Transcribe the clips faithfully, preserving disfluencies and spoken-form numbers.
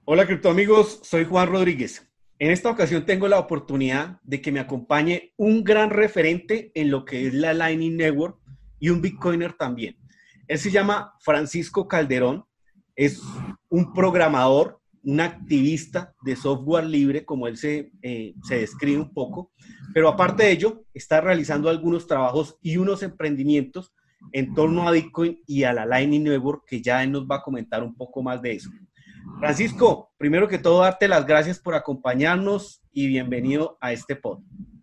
Hola criptoamigos, soy Juan Rodríguez. En esta ocasión tengo la oportunidad de que me acompañe un gran referente en lo que es la Lightning Network y un Bitcoiner también. Él se llama Francisco Calderón, es un programador, un activista de software libre, como él se, eh, se describe un poco, pero aparte de ello, está realizando algunos trabajos y unos emprendimientos en torno a Bitcoin y a la Lightning Network, que ya él nos va a comentar un poco más de eso. Francisco, primero que todo, darte las gracias por acompañarnos y bienvenido a este pod.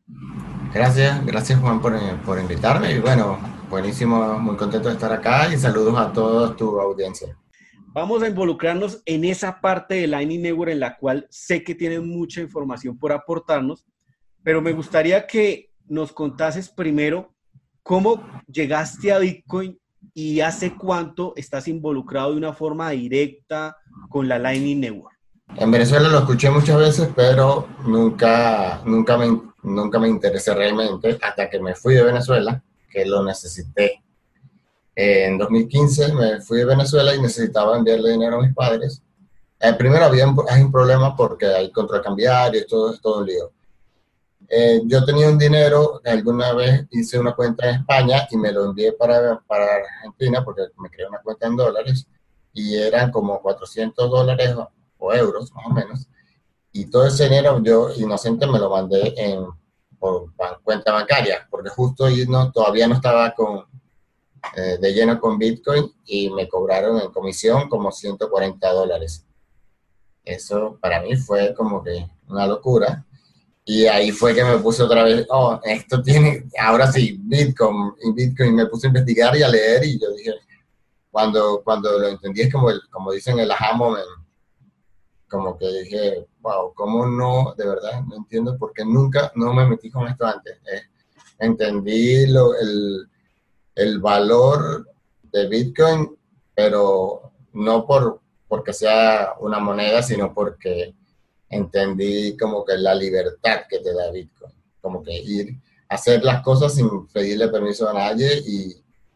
Gracias, gracias Juan por, eh, por invitarme y bueno, buenísimo, muy contento de estar acá y saludos a toda tu audiencia. Vamos a involucrarnos en esa parte de Lightning Network en la cual sé que tienes mucha información por aportarnos, pero me gustaría que nos contases primero cómo llegaste a Bitcoin y hace cuánto estás involucrado de una forma directa con la Lightning Network. En Venezuela lo escuché muchas veces, pero nunca, nunca, me, nunca me interesé realmente hasta que me fui de Venezuela, que lo necesité. Eh, en dos mil quince me fui de Venezuela y necesitaba enviarle dinero a mis padres. Eh, primero había un, hay un problema porque hay control cambiario y todo es todo un lío. Eh, yo tenía un dinero, alguna vez hice una cuenta en España y me lo envié para, para Argentina porque me creé una cuenta en dólares y eran como cuatrocientos dólares o, o euros más o menos. Y todo ese dinero yo inocente me lo mandé en, por ban- cuenta bancaria porque justo ahí no, todavía no estaba con, eh, de lleno con Bitcoin y me cobraron en comisión como ciento cuarenta dólares. Eso para mí fue como que una locura. Y ahí fue que me puse otra vez, oh, esto tiene, ahora sí, Bitcoin, y Bitcoin, me puse a investigar y a leer y yo dije, cuando, cuando lo entendí es como, el, como dicen el aha moment, como que dije, wow, ¿cómo no? De verdad, no entiendo por qué nunca, no me metí con esto antes. Eh, entendí lo, el, el valor de Bitcoin, pero no por, porque sea una moneda, sino porque entendí como que la libertad que te da Bitcoin, como que ir a hacer las cosas sin pedirle permiso a nadie y,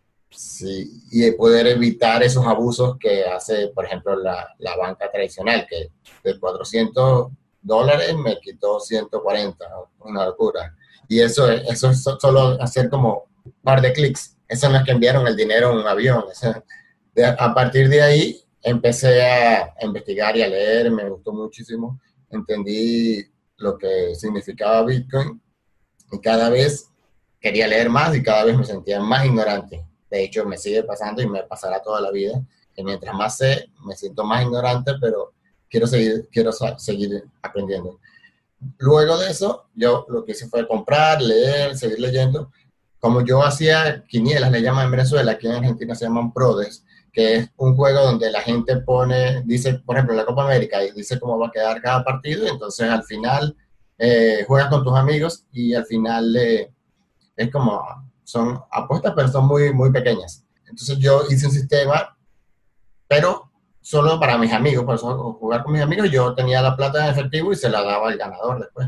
sí, y poder evitar esos abusos que hace, por ejemplo, la, la banca tradicional, que de cuatrocientos dólares me quitó ciento cuarenta, una locura. Y eso, eso es solo hacer como un par de clics. Eso no es que enviaron el dinero en un avión. Eso, de, a partir de ahí empecé a investigar y a leer, me gustó muchísimo, entendí lo que significaba Bitcoin y cada vez quería leer más y cada vez me sentía más ignorante. De hecho, me sigue pasando y me pasará toda la vida, que mientras más sé, me siento más ignorante, pero quiero seguir, quiero seguir aprendiendo. Luego de eso, yo lo que hice fue comprar, leer, seguir leyendo. Como yo hacía quinielas, le llaman en Venezuela, aquí en Argentina se llaman prodes, que es un juego donde la gente pone, dice, por ejemplo, en la Copa América, y dice cómo va a quedar cada partido, y entonces al final eh, juegas con tus amigos y al final eh, es como, son apuestas, pero son muy, muy pequeñas. Entonces yo hice un sistema, pero solo para mis amigos, por eso jugar con mis amigos, yo tenía la plata en efectivo y se la daba al ganador después.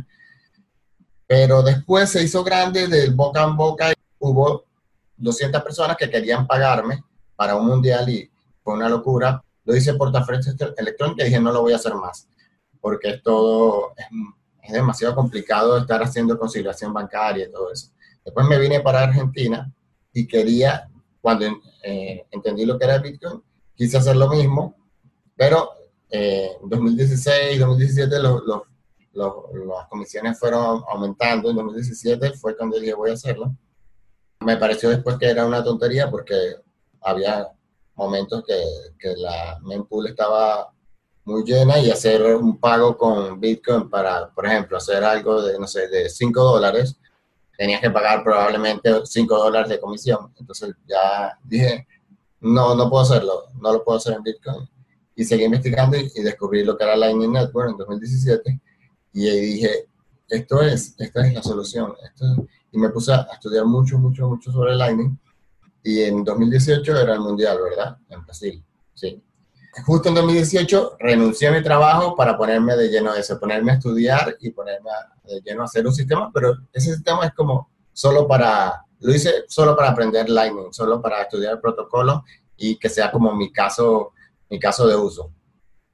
Pero después se hizo grande del boca en boca y hubo doscientas personas que querían pagarme para un mundial y fue una locura. Lo hice por transferencia electrónica y dije no lo voy a hacer más porque es todo, es, es demasiado complicado estar haciendo conciliación bancaria y todo eso. Después me vine para Argentina y quería, cuando eh, entendí lo que era Bitcoin, quise hacer lo mismo, pero eh, en dos mil dieciséis, dos mil diecisiete los, los, los, las comisiones fueron aumentando. En dos mil diecisiete fue cuando dije voy a hacerlo. Me pareció después que era una tontería porque había momentos que, que la mempool estaba muy llena y hacer un pago con Bitcoin para, por ejemplo, hacer algo de, no sé, de cinco dólares, tenías que pagar probablemente cinco dólares de comisión. Entonces ya dije, no, no puedo hacerlo, no lo puedo hacer en Bitcoin. Y seguí investigando y, y descubrí lo que era Lightning Network en dos mil diecisiete y ahí dije, esto es, esta es la solución. Esto es, y me puse a estudiar mucho, mucho, mucho sobre Lightning. Y en dos mil dieciocho era el Mundial, ¿verdad? En Brasil, sí. Justo en dos mil dieciocho renuncié a mi trabajo para ponerme de lleno a eso, ponerme a estudiar y ponerme a, de lleno a hacer un sistema, pero ese sistema es como solo para, lo hice solo para aprender Lightning, solo para estudiar el protocolo y que sea como mi caso, mi caso de uso.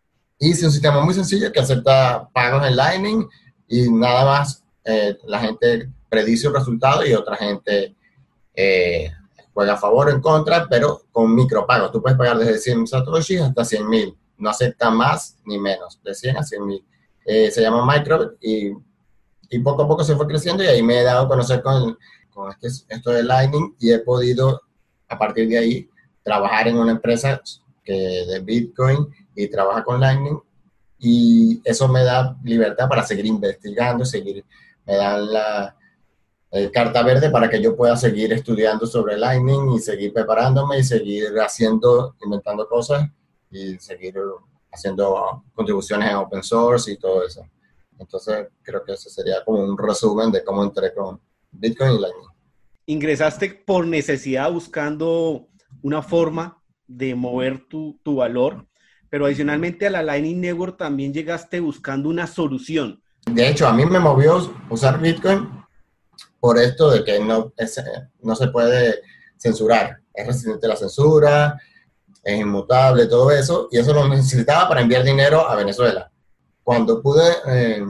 Hice un sistema muy sencillo que acepta pagos en Lightning y nada más eh, la gente predice un resultado y otra gente eh, juega a favor o en contra, pero con micropagos. Tú puedes pagar desde cien satoshis hasta cien mil. No acepta más ni menos, de cien a cien mil. Eh, se llama Micro y, y poco a poco se fue creciendo y ahí me he dado a conocer con, con este, esto de Lightning y he podido, a partir de ahí, trabajar en una empresa que, de Bitcoin y trabaja con Lightning y eso me da libertad para seguir investigando, seguir, me dan la eh, carta verde para que yo pueda seguir estudiando sobre Lightning y seguir preparándome y seguir haciendo, inventando cosas y seguir haciendo contribuciones en open source y todo eso. Entonces creo que ese sería como un resumen de cómo entré con Bitcoin y Lightning. Ingresaste por necesidad buscando una forma de mover tu, tu valor, pero adicionalmente a la Lightning Network también llegaste buscando una solución. De hecho, a mí me movió usar Bitcoin por esto de que no, es, no se puede censurar. Es resistente a la censura, es inmutable, todo eso, y eso lo necesitaba para enviar dinero a Venezuela. Cuando pude, eh,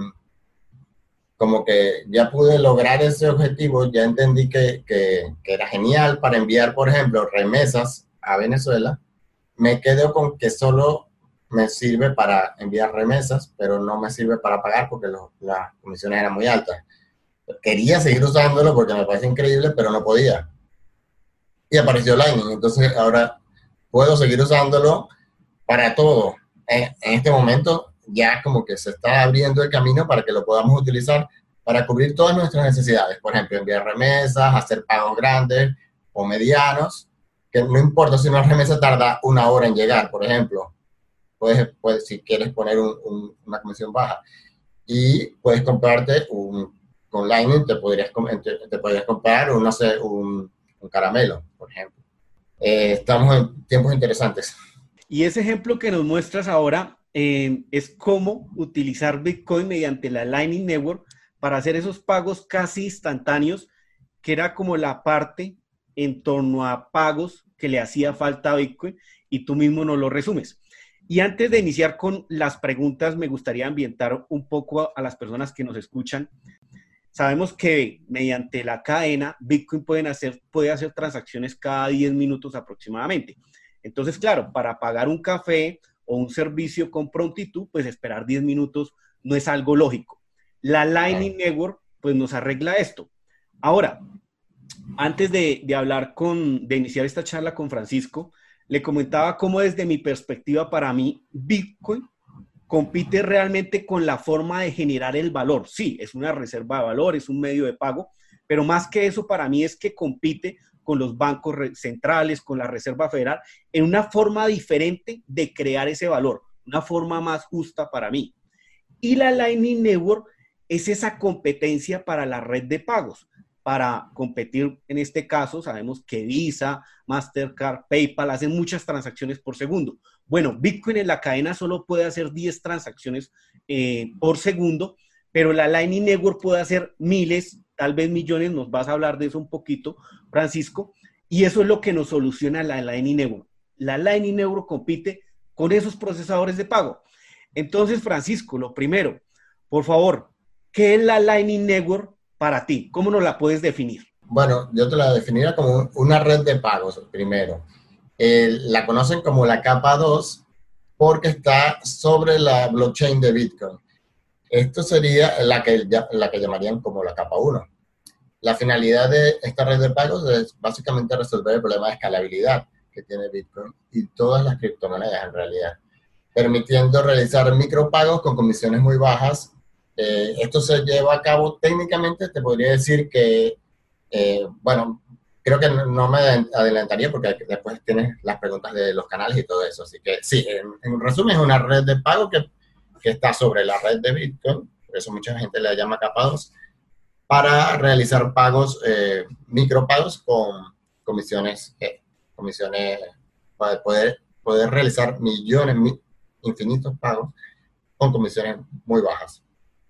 como que ya pude lograr ese objetivo, ya entendí que, que, que era genial para enviar, por ejemplo, remesas a Venezuela. Me quedo con que solo me sirve para enviar remesas, pero no me sirve para pagar porque lo, las comisiones eran muy altas. Quería seguir usándolo porque me parece increíble, pero no podía. Y apareció Lightning, entonces ahora puedo seguir usándolo para todo. En, en este momento ya como que se está abriendo el camino para que lo podamos utilizar para cubrir todas nuestras necesidades. Por ejemplo, enviar remesas, hacer pagos grandes o medianos, que no importa si una remesa tarda una hora en llegar, por ejemplo. Puedes, puedes si quieres poner un, un, una comisión baja. Y puedes comprarte un, con Lightning, te podrías, te, te podrías comprar un, no sé, un, un caramelo, por ejemplo. Eh, estamos en tiempos interesantes. Y ese ejemplo que nos muestras ahora eh, es cómo utilizar Bitcoin mediante la Lightning Network para hacer esos pagos casi instantáneos, que era como la parte en torno a pagos que le hacía falta a Bitcoin, y tú mismo nos lo resumes. Y antes de iniciar con las preguntas, me gustaría ambientar un poco a, a las personas que nos escuchan. Sabemos que mediante la cadena, Bitcoin pueden hacer, puede hacer transacciones cada diez minutos aproximadamente. Entonces, claro, para pagar un café o un servicio con prontitud, pues esperar diez minutos no es algo lógico. La Lightning Network, pues nos arregla esto. Ahora, antes de, de hablar con, de iniciar esta charla con Francisco, le comentaba cómo desde mi perspectiva, para mí, Bitcoin compite realmente con la forma de generar el valor. Sí, es una reserva de valor, es un medio de pago, pero más que eso para mí es que compite con los bancos centrales, con la Reserva Federal, en una forma diferente de crear ese valor, una forma más justa para mí. Y la Lightning Network es esa competencia para la red de pagos. Para competir, en este caso, sabemos que Visa, Mastercard, PayPal hacen muchas transacciones por segundo. Bueno, Bitcoin en la cadena solo puede hacer diez transacciones eh, por segundo, pero la Lightning Network puede hacer miles, tal vez millones. Nos vas a hablar de eso un poquito, Francisco, y eso es lo que nos soluciona la Lightning Network. La Lightning Network compite con esos procesadores de pago. Entonces, Francisco, lo primero, por favor, ¿qué es la Lightning Network para ti? ¿Cómo nos la puedes definir? Bueno, yo te la definiría como una red de pagos, primero. Eh, la conocen como la capa dos porque está sobre la blockchain de Bitcoin. Esto sería la que, la que llamarían como la capa uno. La finalidad de esta red de pagos es básicamente resolver el problema de escalabilidad que tiene Bitcoin y todas las criptomonedas en realidad, permitiendo realizar micropagos con comisiones muy bajas. Eh, esto se lleva a cabo técnicamente, te podría decir que, eh, bueno, creo que no, no me adelantaría porque después tienes las preguntas de los canales y todo eso. Así que sí, en, en resumen es una red de pago que, que está sobre la red de Bitcoin, por eso mucha gente la llama capa dos, para realizar pagos, eh, micropagos con comisiones, eh, comisiones para poder, poder realizar millones, mi, infinitos pagos con comisiones muy bajas.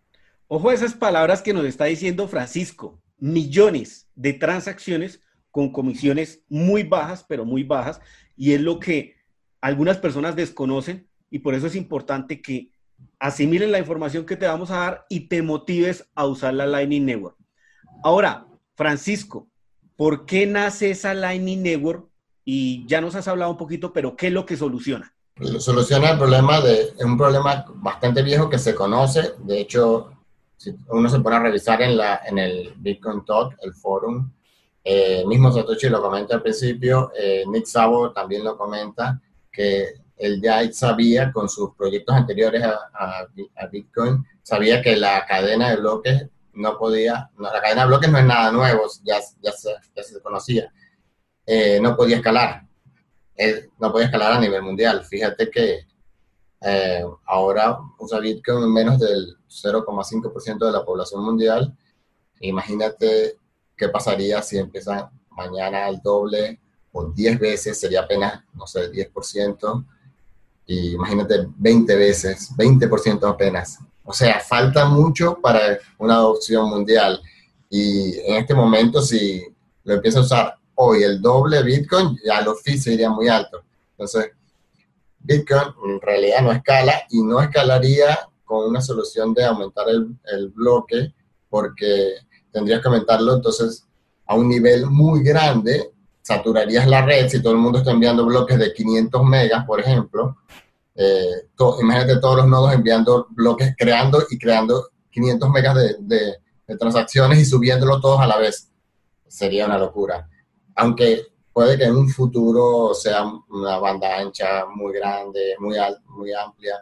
Ojo a esas palabras que nos está diciendo Francisco. Millones de transacciones con comisiones muy bajas, pero muy bajas, y es lo que algunas personas desconocen, y por eso es importante que asimiles la información que te vamos a dar y te motives a usar la Lightning Network. Ahora, Francisco, ¿por qué nace esa Lightning Network? Y ya nos has hablado un poquito, pero ¿qué es lo que soluciona? Soluciona el problema de un problema bastante viejo que se conoce. De hecho, si uno se pone a revisar en, la, en el Bitcoin Talk, el forum, eh, mismo Satoshi lo comenta al principio, eh, Nick Szabo también lo comenta, que él ya sabía con sus proyectos anteriores a, a, a Bitcoin, sabía que la cadena de bloques no podía, no, la cadena de bloques no es nada nuevo, ya, ya, se, ya se conocía, eh, no podía escalar, eh, no podía escalar a nivel mundial. Fíjate que eh, ahora usa Bitcoin menos del cero coma cinco por ciento de la población mundial. Imagínate qué pasaría si empieza mañana al doble o diez veces, sería apenas, no sé, diez por ciento. Y imagínate veinte veces, veinte por ciento apenas. O sea, falta mucho para una adopción mundial. Y en este momento, si lo empieza a usar hoy el doble Bitcoin, ya los fees se irían muy altos. Entonces, Bitcoin en realidad no escala y no escalaría con una solución de aumentar el, el bloque, porque tendrías que aumentarlo entonces a un nivel muy grande, saturarías la red si todo el mundo está enviando bloques de quinientos megas, por ejemplo. Eh, to, imagínate todos los nodos enviando bloques, creando y creando quinientos megas de, de, de transacciones y subiéndolo todos a la vez. Sería una locura. Aunque puede que en un futuro sea una banda ancha muy grande, muy, al, muy amplia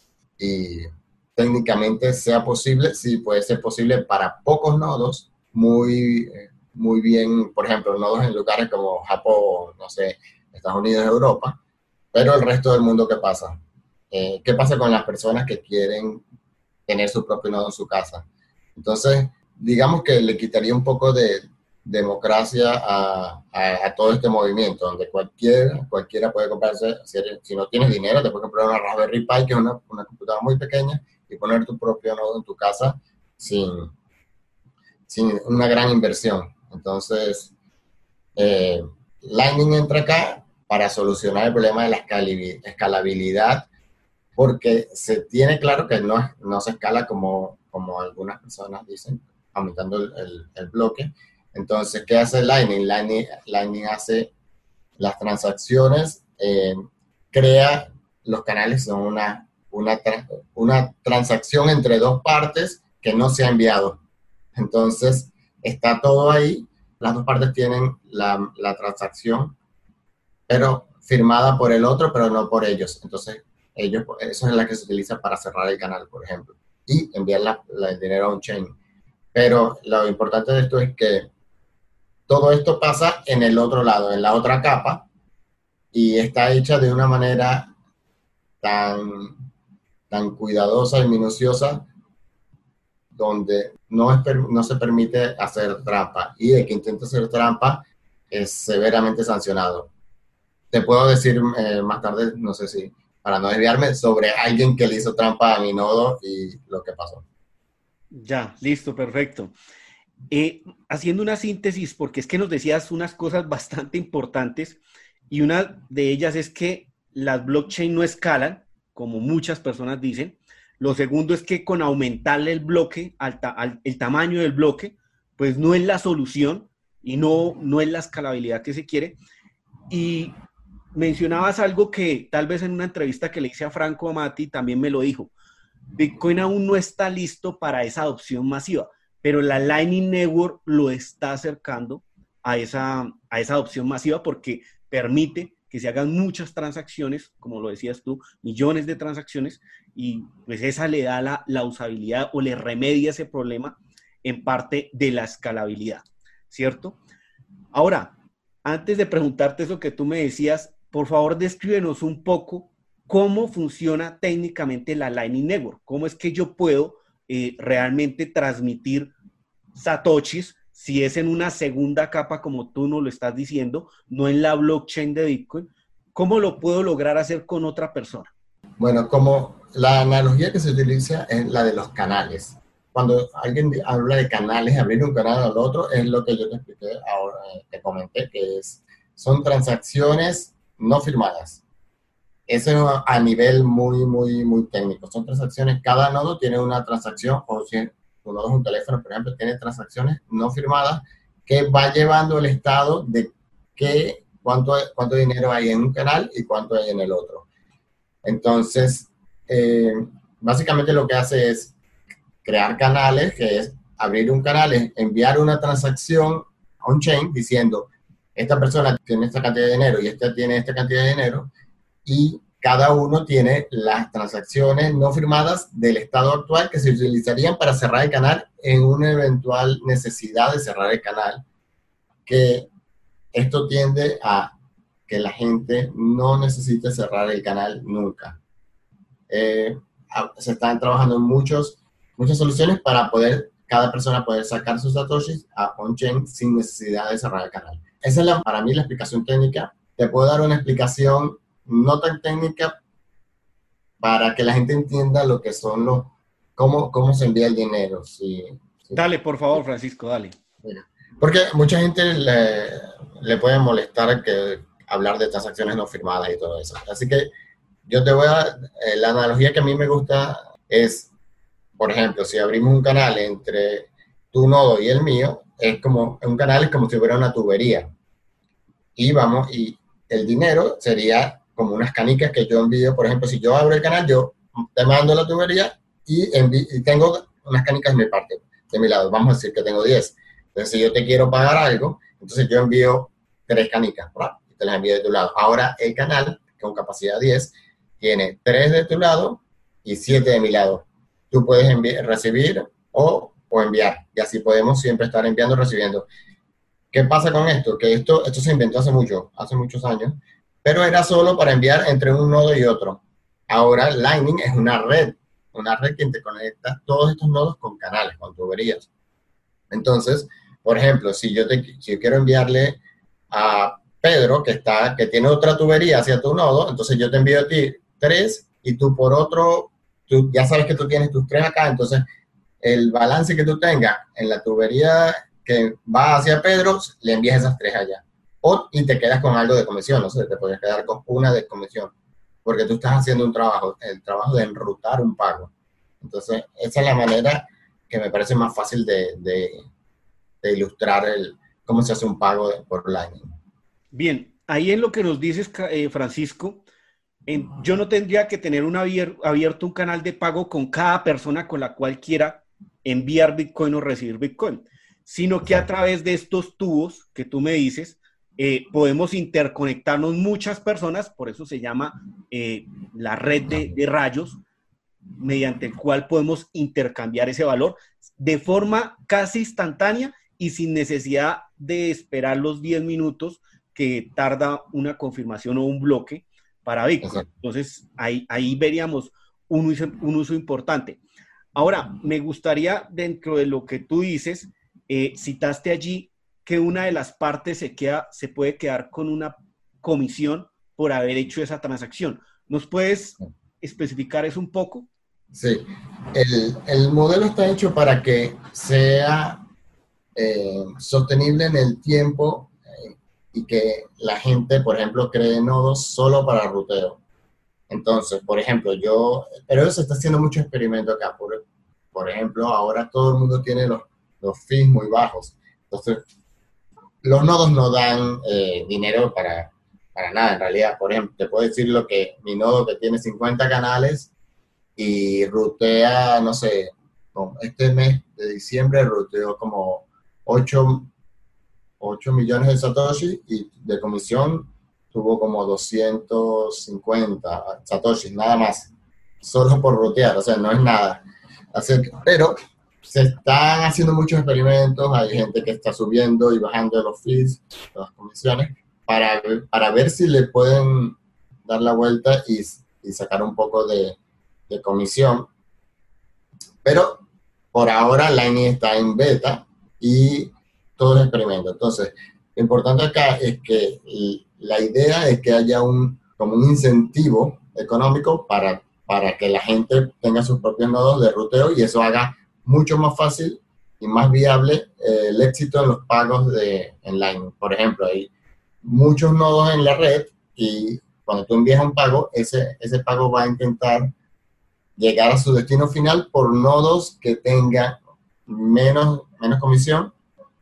y técnicamente sea posible, sí puede ser posible para pocos nodos, muy, muy bien, por ejemplo, nodos en lugares como Japón, no sé, Estados Unidos, Europa, pero el resto del mundo, ¿qué pasa? Eh, ¿Qué pasa con las personas que quieren tener su propio nodo en su casa? Entonces, digamos que le quitaría un poco de democracia a, a, a todo este movimiento, donde cualquiera, cualquiera puede comprarse, si, eres, si no tienes dinero, te puedes comprar una Raspberry Pi, que es una, una computadora muy pequeña, y poner tu propio nodo en tu casa sin, sin una gran inversión. Entonces, eh, Lightning entra acá para solucionar el problema de la escalabilidad, porque se tiene claro que no, no se escala como, como algunas personas dicen, aumentando el, el, el bloque. Entonces, ¿qué hace Lightning? Lightning, Lightning hace las transacciones, eh, crea los canales, son una, una, una transacción entre dos partes que no se ha enviado. Entonces, está todo ahí, las dos partes tienen la, la transacción, pero firmada por el otro, pero no por ellos. Entonces, ellos, eso es la que se utiliza para cerrar el canal, por ejemplo, y enviar la, la, el dinero a un chain. Pero lo importante de esto es que todo esto pasa en el otro lado, en la otra capa, y está hecha de una manera tan, tan cuidadosa y minuciosa, donde no, es, no se permite hacer trampa, y el que intenta hacer trampa es severamente sancionado. Te puedo decir eh, más tarde, no sé si, para no desviarme, sobre alguien que le hizo trampa a mi nodo y lo que pasó. Ya, listo, perfecto. Eh, haciendo una síntesis, porque es que nos decías unas cosas bastante importantes, y una de ellas es que las blockchain no escalan, como muchas personas dicen. Lo segundo es que con aumentarle el bloque, al ta al, el tamaño del bloque, pues no es la solución y no, no es la escalabilidad que se quiere. Y mencionabas algo que tal vez en una entrevista que le hice a Franco Amati también me lo dijo. Bitcoin aún no está listo para esa adopción masiva, pero la Lightning Network lo está acercando a esa, a esa adopción masiva porque permite que se hagan muchas transacciones, como lo decías tú, millones de transacciones, y pues esa le da la, la usabilidad o le remedia ese problema en parte de la escalabilidad, ¿cierto? Ahora, antes de preguntarte eso que tú me decías, por favor descríbenos un poco cómo funciona técnicamente la Lightning Network, cómo es que yo puedo eh, realmente transmitir satoshis si es en una segunda capa, como tú nos lo estás diciendo, no en la blockchain de Bitcoin. ¿Cómo lo puedo lograr hacer con otra persona? Bueno, como la analogía que se utiliza es la de los canales. Cuando alguien habla de canales, abrir un canal al otro, es lo que yo te expliqué ahora, te comenté, que es, son transacciones no firmadas. eso es a nivel muy, muy, muy técnico. Son transacciones, cada nodo tiene una transacción, o si tu nodo es un teléfono, por ejemplo, tiene transacciones no firmadas que va llevando el estado de qué, cuánto, cuánto dinero hay en un canal y cuánto hay en el otro. Entonces, eh, básicamente lo que hace es crear canales, que es abrir un canal, es enviar una transacción on-chain diciendo, esta persona tiene esta cantidad de dinero y esta tiene esta cantidad de dinero, y cada uno tiene las transacciones no firmadas del estado actual que se utilizarían para cerrar el canal en una eventual necesidad de cerrar el canal, que esto tiende a que la gente no necesite cerrar el canal nunca. Eh, se están trabajando en muchos, muchas soluciones para poder, cada persona poder sacar sus satoshis a on-chain sin necesidad de cerrar el canal. Esa es la, para mí la explicación técnica. Te puedo dar una explicación no tan técnica para que la gente entienda lo que son los, cómo, cómo se envía el dinero. Sí, sí. Dale, por favor, Francisco, dale. Porque mucha gente le, le puede molestar que hablar de transacciones no firmadas y todo eso. Así que yo te voy a... Eh, la analogía que a mí me gusta es, por ejemplo, si abrimos un canal entre tu nodo y el mío, es como, un canal es como si fuera una tubería. Y vamos, y el dinero sería como unas canicas que yo envío. Por ejemplo, si yo abro el canal, yo te mando la tubería y, y tengo unas canicas de mi parte, de mi lado. Vamos a decir que tengo diez. Entonces, si yo te quiero pagar algo, entonces yo envío tres canicas, ¿verdad? Y te las envío de tu lado. Ahora, el canal, con capacidad diez, tiene tres de tu lado y siete de mi lado. Tú puedes recibir o, o enviar. Y así podemos siempre estar enviando y recibiendo. ¿Qué pasa con esto? Que esto, esto se inventó hace mucho, hace muchos años, pero era solo para enviar entre un nodo y otro. Ahora Lightning es una red, una red que interconecta todos estos nodos con canales, con tuberías. Entonces, por ejemplo, si yo, te, si yo quiero enviarle a Pedro, que, está, que tiene otra tubería hacia tu nodo, entonces yo te envío a ti tres y tú por otro, tú ya sabes que tú tienes tus tres acá, entonces el balance que tú tengas en la tubería que va hacia Pedro, le envías esas tres allá. O, y te quedas con algo de comisión, no sé, te puedes quedar con una de comisión, porque tú estás haciendo un trabajo, el trabajo de enrutar un pago. Entonces, esa es la manera que me parece más fácil de, de, de ilustrar el, cómo se hace un pago por Lightning. Bien, ahí en lo que nos dices, eh, Francisco, en, yo no tendría que tener un abier, abierto un canal de pago con cada persona con la cual quiera enviar Bitcoin o recibir Bitcoin, sino que a través de estos tubos que tú me dices, eh, podemos interconectarnos muchas personas, por eso se llama eh, la red de, de rayos, mediante el cual podemos intercambiar ese valor de forma casi instantánea y sin necesidad de esperar los diez minutos que tarda una confirmación o un bloque para Bitcoin. Entonces, ahí, ahí veríamos un uso, un uso importante. Ahora, me gustaría, dentro de lo que tú dices, eh, citaste allí que una de las partes se, queda, se puede quedar con una comisión por haber hecho esa transacción. ¿Nos puedes especificar eso un poco? Sí, el, el modelo está hecho para que sea eh, sostenible en el tiempo eh, y que la gente, por ejemplo, cree nodos solo para ruteo. Entonces, por ejemplo, yo, pero se está haciendo mucho experimento acá. Por, por ejemplo, ahora todo el mundo tiene los, los fees muy bajos. Entonces, los nodos no dan eh, dinero para, para nada, en realidad. Por ejemplo, te puedo decir lo que mi nodo que tiene cincuenta canales y rutea, no sé, este mes de diciembre ruteó como ocho millones de satoshi y de comisión tuvo como doscientos cincuenta satoshis, nada más, solo por rutear, o sea, no es nada. Así que, pero se están haciendo muchos experimentos, hay gente que está subiendo y bajando los fees, las comisiones, para, para ver si le pueden dar la vuelta y, y sacar un poco de, de comisión. Pero por ahora Lightning está en beta y todo es experimento. Entonces, lo importante acá es que la idea es que haya un, como un incentivo económico para, para que la gente tenga sus propios nodos de ruteo y eso haga mucho más fácil y más viable eh, el éxito en los pagos de, en Lightning. Por ejemplo, hay muchos nodos en la red y cuando tú envías un pago, ese, ese pago va a intentar llegar a su destino final por nodos que tengan menos, menos comisión,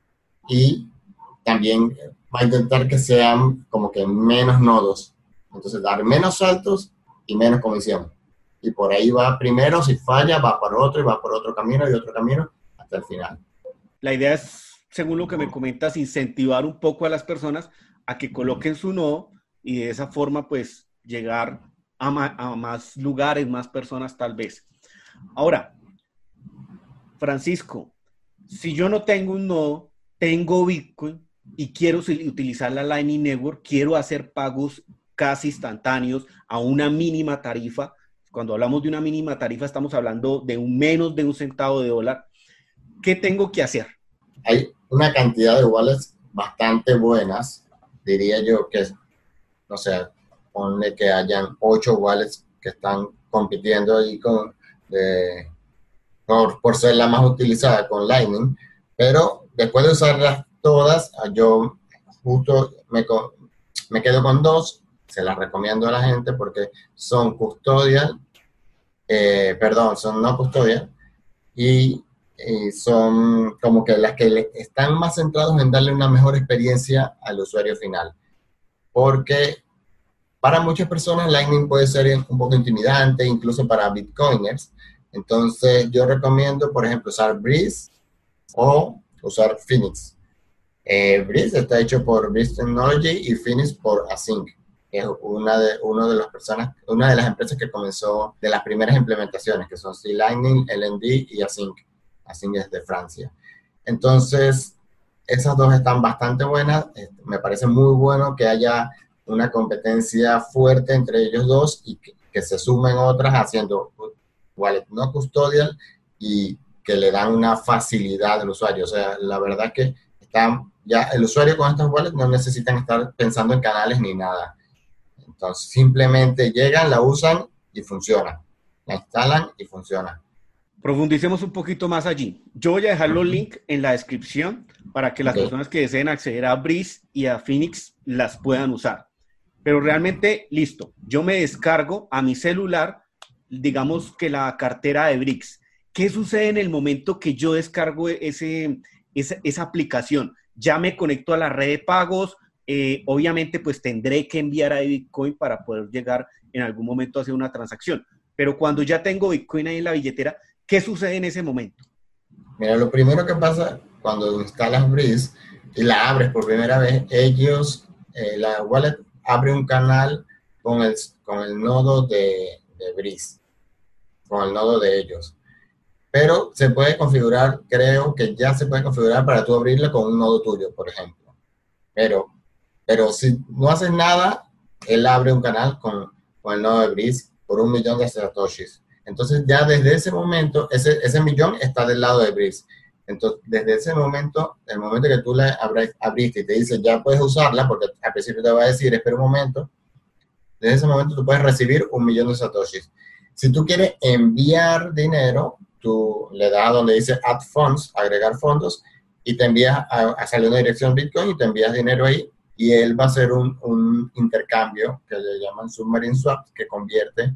y también va a intentar que sean como que menos nodos. Entonces, dar menos saltos y menos comisión. Y por ahí va primero, si falla, va por otro y va por otro camino y otro camino hasta el final. La idea es, según lo que me comentas, incentivar un poco a las personas a que coloquen su nodo y de esa forma, pues, llegar a, ma a más lugares, más personas tal vez. Ahora, Francisco, si yo no tengo un nodo, tengo Bitcoin y quiero utilizar la Lightning Network, quiero hacer pagos casi instantáneos a una mínima tarifa. Cuando hablamos de una mínima tarifa, estamos hablando de un menos de un centavo de dólar. ¿Qué tengo que hacer? Hay una cantidad de wallets bastante buenas, diría yo que, no sé, ponle que hayan ocho wallets que están compitiendo ahí con, de, por, por ser la más utilizada con Lightning, pero después de usarlas todas, yo justo me, me quedo con dos, se las recomiendo a la gente porque son custodial, eh, perdón, son no custodial, y, y son como que las que le, están más centrados en darle una mejor experiencia al usuario final. Porque para muchas personas Lightning puede ser un poco intimidante, incluso para Bitcoiners. Entonces yo recomiendo, por ejemplo, usar Breeze o usar Phoenix. Eh, Breeze está hecho por Breeze Technology y Phoenix por Async. Es una de, uno de las personas, una de las empresas que comenzó de las primeras implementaciones, que son C-Lightning, L N D y Async. Async es de Francia. Entonces, esas dos están bastante buenas. Me parece muy bueno que haya una competencia fuerte entre ellos dos y que, que se sumen otras haciendo wallet no custodial y que le dan una facilidad al usuario. O sea, la verdad es que están, ya el usuario con estas wallets no necesitan estar pensando en canales ni nada. Entonces, simplemente llegan, la usan y funciona. La instalan y funciona. Profundicemos un poquito más allí. Yo voy a dejar los links en la descripción para que las okay. personas que deseen acceder a Breeze y a Phoenix las puedan usar. Pero realmente, listo. Yo me descargo a mi celular, digamos que la cartera de Breeze. ¿Qué sucede en el momento que yo descargo ese, esa, esa aplicación? Ya me conecto a la red de pagos. Eh, obviamente, pues tendré que enviar a Bitcoin para poder llegar en algún momento a hacer una transacción. Pero cuando ya tengo Bitcoin ahí en la billetera, ¿qué sucede en ese momento? Mira, lo primero que pasa cuando instalas Breeze y la abres por primera vez, ellos, eh, la wallet abre un canal con el, con el nodo de, de Breeze, con el nodo de ellos. Pero se puede configurar, creo que ya se puede configurar para tú abrirla con un nodo tuyo, por ejemplo. Pero, pero si no haces nada, él abre un canal con, con el nodo de Breeze por un millón de satoshis. Entonces, ya desde ese momento, ese, ese millón está del lado de Breeze. Entonces, desde ese momento, el momento que tú la abriste y te dice, ya puedes usarla, porque al principio te va a decir, espera un momento, desde ese momento tú puedes recibir un millón de satoshis. Si tú quieres enviar dinero, tú le das a donde dice Add Funds, agregar fondos, y te envías a, a salir una dirección Bitcoin y te envías dinero ahí, y él va a hacer un, un intercambio que le llaman Submarine Swap, que convierte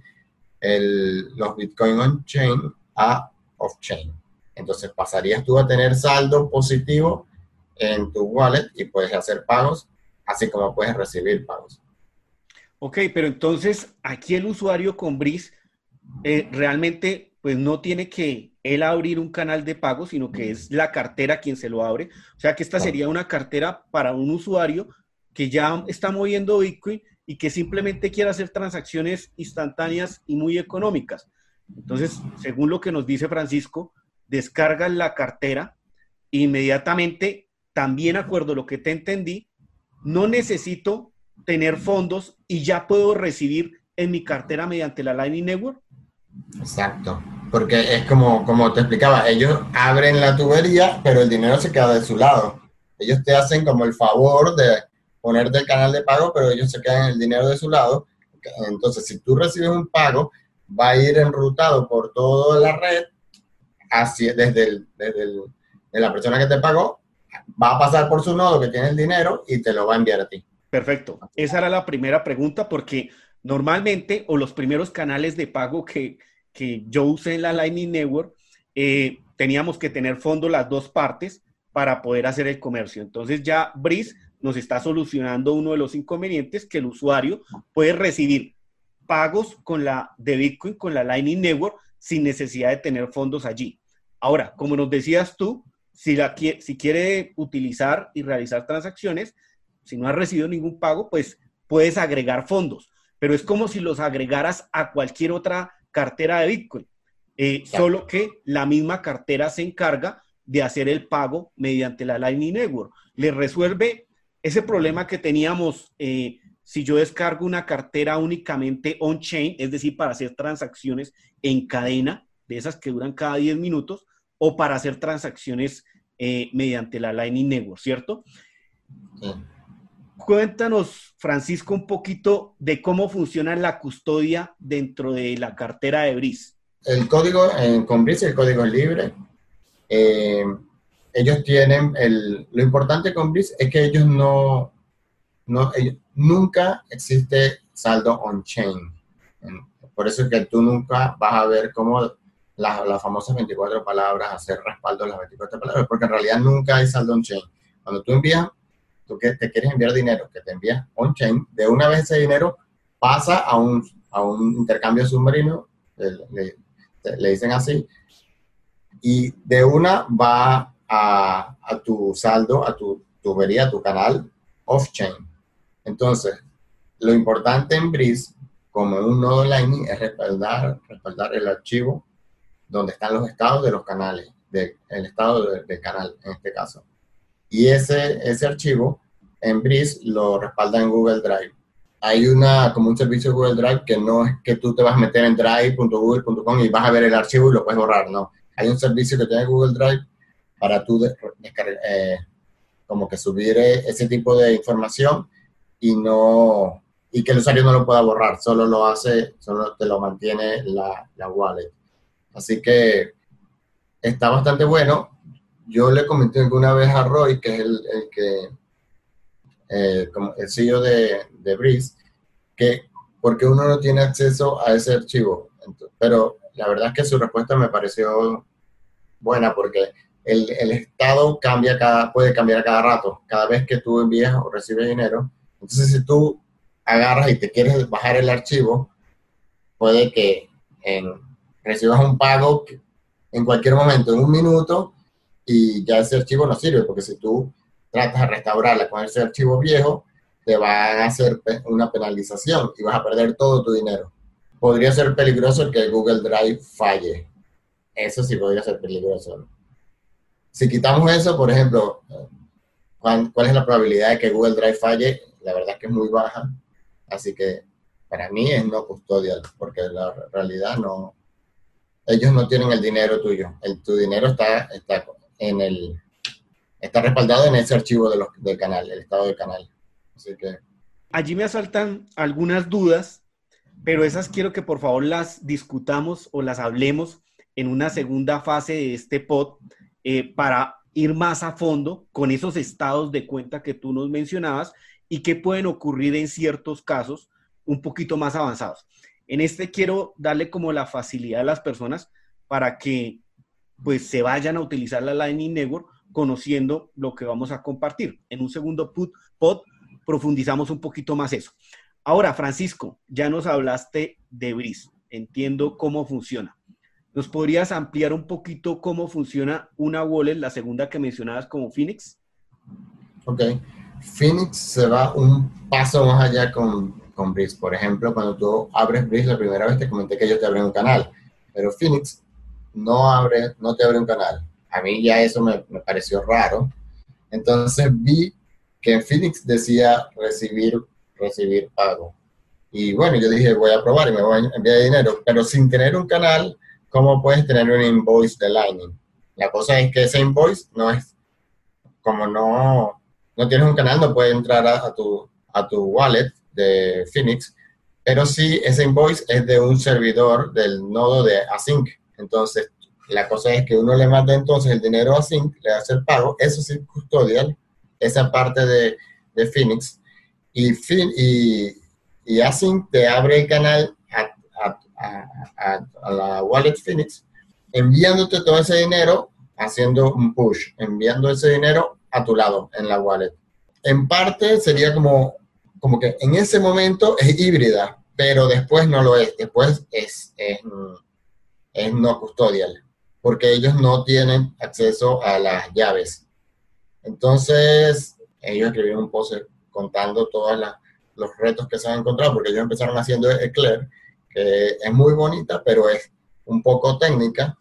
El, los Bitcoin on-chain a off-chain. Entonces pasarías tú a tener saldo positivo en tu wallet y puedes hacer pagos, así como puedes recibir pagos. Ok, pero entonces aquí el usuario con Breeze eh, realmente pues no tiene que él abrir un canal de pago, sino que es la cartera quien se lo abre. O sea que esta sería una cartera para un usuario que ya está moviendo Bitcoin y que simplemente quiere hacer transacciones instantáneas y muy económicas. Entonces, según lo que nos dice Francisco, descargas la cartera e inmediatamente, también acuerdo a lo que te entendí, no necesito tener fondos y ya puedo recibir en mi cartera mediante la Lightning Network. Exacto, porque es como, como te explicaba, ellos abren la tubería, pero el dinero se queda de su lado. Ellos te hacen como el favor de ponerte el canal de pago, pero ellos se quedan el dinero de su lado. Entonces, si tú recibes un pago, va a ir enrutado por toda la red, hacia, desde, el, desde el, de la persona que te pagó, va a pasar por su nodo que tiene el dinero y te lo va a enviar a ti. Perfecto. Esa era la primera pregunta porque normalmente, o los primeros canales de pago que, que yo usé en la Lightning Network, eh, teníamos que tener fondo las dos partes para poder hacer el comercio. Entonces ya Breeze nos está solucionando uno de los inconvenientes, que el usuario puede recibir pagos con la, de Bitcoin con la Lightning Network sin necesidad de tener fondos allí. Ahora, como nos decías tú, si, la, si quiere utilizar y realizar transacciones, si no has recibido ningún pago, pues puedes agregar fondos, pero es como si los agregaras a cualquier otra cartera de Bitcoin, eh, solo que la misma cartera se encarga de hacer el pago mediante la Lightning Network. Le resuelve ese problema que teníamos eh, si yo descargo una cartera únicamente on-chain, es decir, para hacer transacciones en cadena, de esas que duran cada diez minutos, o para hacer transacciones eh, mediante la Lightning Network, ¿cierto? Sí. Cuéntanos, Francisco, un poquito de cómo funciona la custodia dentro de la cartera de Breeze. El código, eh, con Breeze el código es libre. Eh, ellos tienen, el, lo importante con Breeze es que ellos no, no ellos, nunca existe saldo on-chain. Por eso es que tú nunca vas a ver cómo las, las famosas veinticuatro palabras, hacer respaldo a las veinticuatro palabras, porque en realidad nunca hay saldo on-chain. Cuando tú envías, tú que te quieres enviar dinero, que te envías on-chain, de una vez ese dinero pasa a un, a un intercambio submarino, le, le, le dicen así, y de una va a, a tu saldo, a tu tubería, a tu canal off-chain. Entonces, lo importante en Breeze, como en un nodo Lightning, es respaldar, respaldar el archivo donde están los estados de los canales, de, el estado del de canal en este caso. Y ese, ese archivo en Breeze lo respalda en Google Drive. Hay una, como un servicio de Google Drive que no es que tú te vas a meter en drive punto google punto com y vas a ver el archivo y lo puedes borrar, no. Hay un servicio que tiene Google Drive para tú descargar, eh, como que subir ese tipo de información y no, y que el usuario no lo pueda borrar, solo lo hace, solo te lo mantiene la, la wallet. Así que está bastante bueno. Yo le comenté alguna vez a Roy, que es el, el que, eh, como el C E O de, de Breeze, que porque uno no tiene acceso a ese archivo. Entonces, pero la verdad es que su respuesta me pareció buena, porque el, el estado cambia cada, puede cambiar a cada rato, cada vez que tú envías o recibes dinero. Entonces, si tú agarras y te quieres bajar el archivo, puede que en, recibas un pago en cualquier momento, en un minuto, y ya ese archivo no sirve, porque si tú tratas de restaurarla con ese archivo viejo, te van a hacer una penalización y vas a perder todo tu dinero. Podría ser peligroso que Google Drive falle. Eso sí podría ser peligroso. Si quitamos eso, por ejemplo, ¿cuál, cuál es la probabilidad de que Google Drive falle? La verdad es que es muy baja. Así que para mí es no custodial, porque la realidad no... Ellos no tienen el dinero tuyo. El, tu dinero está, está, en el, está respaldado en ese archivo de los, del canal, el estado del canal. Así que... Allí me asaltan algunas dudas, pero esas quiero que por favor las discutamos o las hablemos en una segunda fase de este pod eh, para ir más a fondo con esos estados de cuenta que tú nos mencionabas y que pueden ocurrir en ciertos casos un poquito más avanzados. En este quiero darle como la facilidad a las personas para que pues se vayan a utilizar la Lightning Network conociendo lo que vamos a compartir. En un segundo pod profundizamos un poquito más eso. Ahora, Francisco, ya nos hablaste de Breeze. Entiendo cómo funciona. ¿Nos podrías ampliar un poquito cómo funciona una wallet, la segunda que mencionabas como Phoenix? Ok. Phoenix se va un paso más allá con, con Breeze. Por ejemplo, cuando tú abres Breeze la primera vez te comenté que ellos te abren un canal, pero Phoenix no, abre, no te abre un canal. A mí ya eso me, me pareció raro. Entonces vi que en Phoenix decía recibir, recibir pago. Y bueno, yo dije, voy a probar y me voy a enviar dinero. Pero sin tener un canal, ¿cómo puedes tener un invoice de Lightning? La cosa es que ese invoice no es, como no, no tienes un canal, no puede entrar a, a, tu, a tu wallet de Phoenix, pero sí ese invoice es de un servidor del nodo de Async. Entonces, la cosa es que uno le manda entonces el dinero a Async, le hace el pago, eso sí custodial, esa parte de, de Phoenix, y, fin, y, y Async te abre el canal a, a, a, a, a la wallet Phoenix, enviándote todo ese dinero, haciendo un push, enviando ese dinero a tu lado en la wallet. En parte sería como, como que en ese momento es híbrida, pero después no lo es, después es, es, es no custodial, porque ellos no tienen acceso a las llaves. Entonces, ellos escribieron un post contando todos los retos que se han encontrado, porque ellos empezaron haciendo Eclair, que es muy bonita, pero es un poco técnica,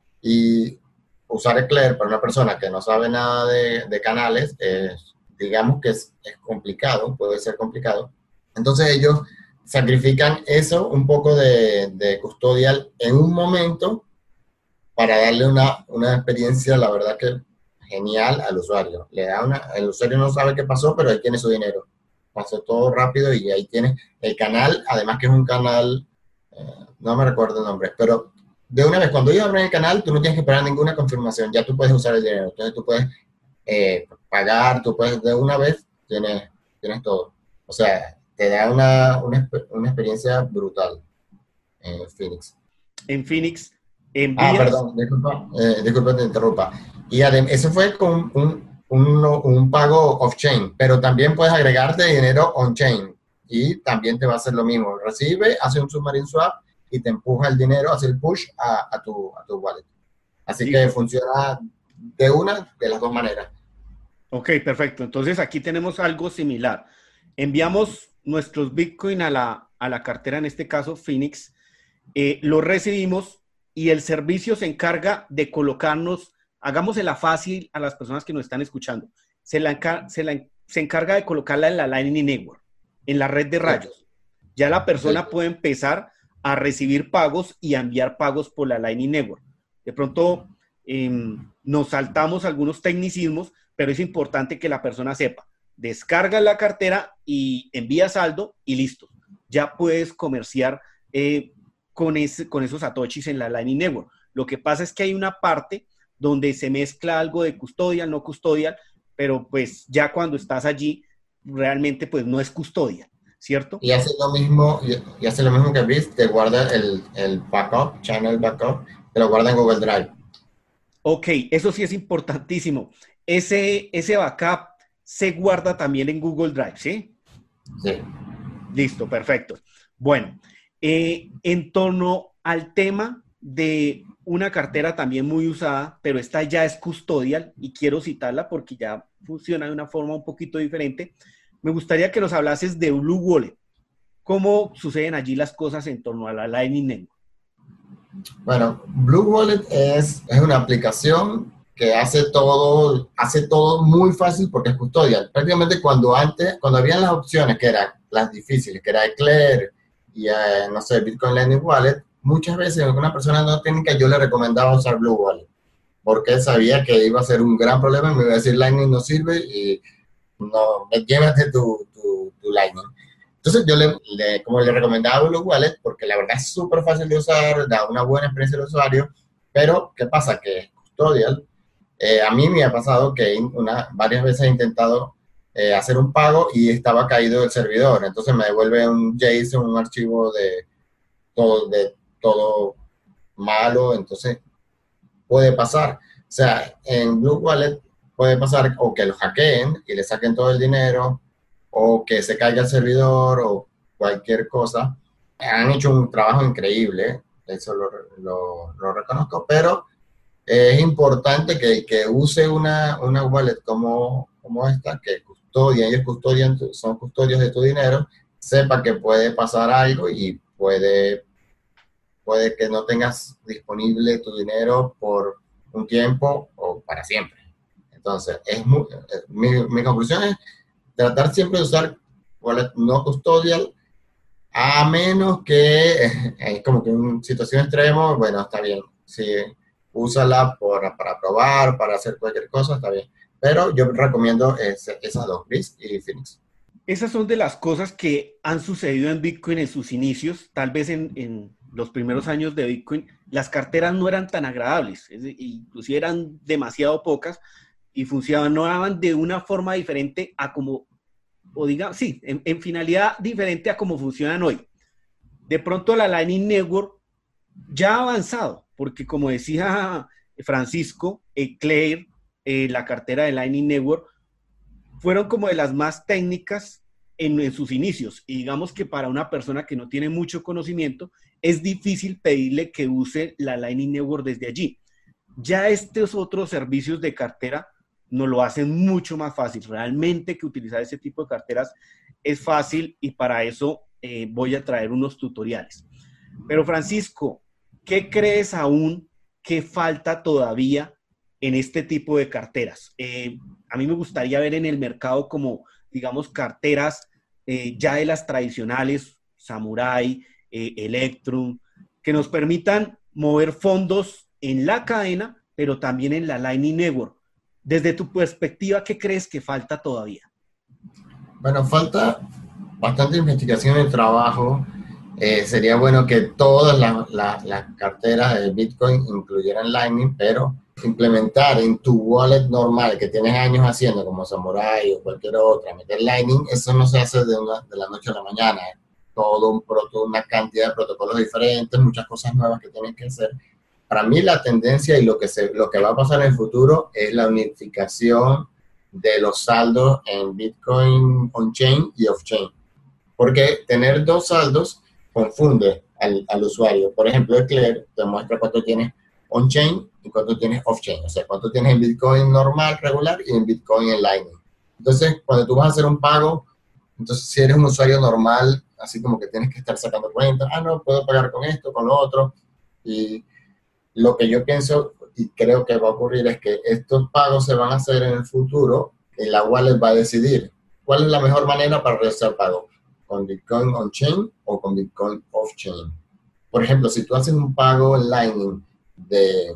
y usar Eclair para una persona que no sabe nada de, de canales, eh, digamos que es, es complicado, puede ser complicado. Entonces ellos sacrifican eso, un poco de, de custodial en un momento, para darle una, una experiencia, la verdad que genial al usuario. Le da una, el usuario no sabe qué pasó, pero ahí tiene su dinero. Pasó todo rápido y ahí tiene el canal, además que es un canal, eh, no me recuerdo el nombre, pero de una vez, cuando ellos abren el canal, tú no tienes que esperar ninguna confirmación, ya tú puedes usar el dinero. Entonces tú puedes eh, pagar, tú puedes de una vez, tienes, tienes todo. O sea, te da una, una, una experiencia brutal en Phoenix. En Phoenix, envías... Ah, perdón, disculpa, eh, disculpa, te interrumpa. Y además, eso fue con un, un, un pago off-chain, pero también puedes agregarte dinero on-chain y también te va a hacer lo mismo. Recibe, hace un submarine swap y te empuja el dinero, hace el push a, a, tu, a tu wallet. Así sí. que funciona de una de las dos maneras. Ok, perfecto. Entonces aquí tenemos algo similar. Enviamos nuestros Bitcoin a la, a la cartera, en este caso Phoenix, eh, lo recibimos y el servicio se encarga de colocarnos, hagámosela fácil a las personas que nos están escuchando, se, la encar se, la, se encarga de colocarla en la Lightning Network, en la red de rayos. Ya la persona puede empezar a recibir pagos y a enviar pagos por la Lightning Network. De pronto eh, nos saltamos algunos tecnicismos, pero es importante que la persona sepa. Descarga la cartera y envía saldo y listo. Ya puedes comerciar eh, con, ese, con esos satoshis en la Lightning Network. Lo que pasa es que hay una parte donde se mezcla algo de custodial, no custodial, pero pues ya cuando estás allí, realmente pues no es custodial, ¿cierto? Y hace lo mismo, y, y hace lo mismo que B I S, te guarda el, el backup, channel backup, te lo guarda en Google Drive. Ok, eso sí es importantísimo. Ese, ese backup se guarda también en Google Drive, ¿sí? Sí. Listo, perfecto. Bueno, eh, en torno al tema de una cartera también muy usada, pero esta ya es custodial y quiero citarla porque ya funciona de una forma un poquito diferente. Me gustaría que nos hablases de Blue Wallet. ¿Cómo suceden allí las cosas en torno a la Lightning Network? Bueno, Blue Wallet es, es una aplicación que hace todo, hace todo muy fácil porque es custodial. Prácticamente cuando antes, cuando habían las opciones que eran las difíciles, que era Eclair y, eh, no sé, Bitcoin Lightning Wallet, muchas veces a una persona no técnica yo le recomendaba usar Blue Wallet porque sabía que iba a ser un gran problema y me iba a decir Lightning no sirve y no, llévate tu, tu, tu Lightning. Entonces yo le, le, como le recomendaba Blue Wallet porque la verdad es súper fácil de usar, da una buena experiencia al usuario, pero ¿qué pasa? Que es custodial. Eh, a mí me ha pasado que una, varias veces he intentado eh, hacer un pago y estaba caído el servidor, entonces me devuelve un JSON, un archivo de todo, de todo malo, entonces puede pasar. O sea, en Blue Wallet puede pasar o que lo hackeen y le saquen todo el dinero, o que se caiga el servidor, o cualquier cosa. Han hecho un trabajo increíble, eso lo, lo, lo reconozco, pero es importante que, que use una, una wallet como, como esta, que custodia, ellos custodian, son custodios de tu dinero, sepa que puede pasar algo y puede, puede que no tengas disponible tu dinero por un tiempo o para siempre. Entonces, es muy, mi, mi conclusión es tratar siempre de usar wallet no custodial, a menos que es como que en una situación extrema, bueno, está bien, sí, úsala por, para probar, para hacer cualquier cosa, está bien. Pero yo recomiendo ese, esas dos, B I S y Phoenix. Esas son de las cosas que han sucedido en Bitcoin en sus inicios. Tal vez en, en los primeros años de Bitcoin, las carteras no eran tan agradables, es decir, inclusive eran demasiado pocas y funcionaban de una forma diferente a como o diga, sí, en, en finalidad diferente a cómo funcionan hoy. De pronto la Lightning Network ya ha avanzado, porque como decía Francisco, Eclair, eh, la cartera de Lightning Network, fueron como de las más técnicas en, en sus inicios. Y digamos que para una persona que no tiene mucho conocimiento, es difícil pedirle que use la Lightning Network desde allí. Ya estos otros servicios de cartera nos lo hacen mucho más fácil. Realmente que utilizar ese tipo de carteras es fácil y para eso eh, voy a traer unos tutoriales. Pero Francisco, ¿qué crees aún que falta todavía en este tipo de carteras? Eh, a mí me gustaría ver en el mercado como, digamos, carteras eh, ya de las tradicionales, Samurai, eh, Electrum, que nos permitan mover fondos en la cadena, pero también en la Lightning Network. Desde tu perspectiva, ¿qué crees que falta todavía? Bueno, falta bastante investigación y trabajo. Eh, sería bueno que todas las la, la carteras de Bitcoin incluyeran Lightning, pero implementar en tu wallet normal que tienes años haciendo, como Samurai o cualquier otra, meter Lightning, eso no se hace de, una, de la noche a la mañana. Es todo un proto, una cantidad de protocolos diferentes, muchas cosas nuevas que tienes que hacer. Para mí la tendencia y lo que, se, lo que va a pasar en el futuro es la unificación de los saldos en Bitcoin on-chain y off-chain. Porque tener dos saldos confunde al, al usuario. Por ejemplo, Eclair te muestra cuánto tienes on-chain y cuánto tienes off-chain. O sea, cuánto tienes en Bitcoin normal, regular, y en Bitcoin en Lightning. Entonces, cuando tú vas a hacer un pago, entonces si eres un usuario normal, así como que tienes que estar sacando cuentas, ah, no, puedo pagar con esto, con lo otro. Y lo que yo pienso y creo que va a ocurrir es que estos pagos se van a hacer en el futuro y la wallet va a decidir cuál es la mejor manera para realizar pago, con Bitcoin on-chain o con Bitcoin off-chain. Por ejemplo, si tú haces un pago en Lightning de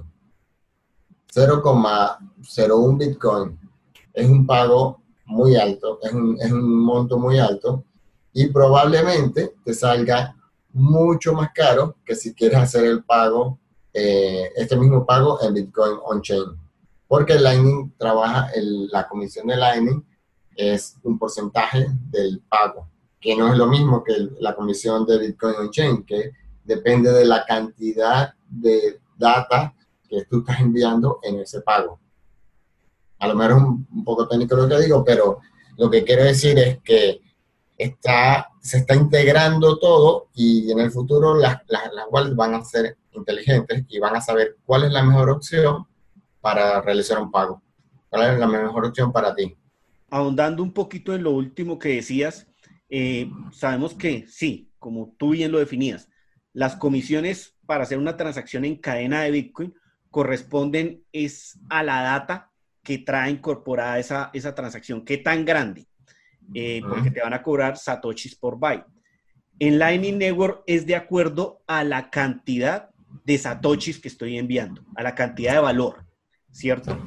cero coma cero uno Bitcoin, es un pago muy alto, es un, es un monto muy alto y probablemente te salga mucho más caro que si quieres hacer el pago, eh, este mismo pago en Bitcoin on-chain. Porque Lightning trabaja, el, la comisión de Lightning es un porcentaje del pago, que no es lo mismo que el, la comisión de Bitcoin on-chain, que depende de la cantidad de data que tú estás enviando en ese pago. A lo mejor es un, un poco técnico lo que digo, pero lo que quiero decir es que está, se está integrando todo y en el futuro las, las, las wallets van a ser inteligentes y van a saber cuál es la mejor opción para realizar un pago. ¿Cuál es la mejor opción para ti? Ahondando un poquito en lo último que decías, eh, sabemos que sí, como tú bien lo definías, las comisiones para hacer una transacción en cadena de Bitcoin corresponden es a la data que trae incorporada esa, esa transacción, qué tan grande, eh, porque te van a cobrar satoshis por byte. En Lightning Network es de acuerdo a la cantidad de satoshis que estoy enviando, a la cantidad de valor, ¿cierto?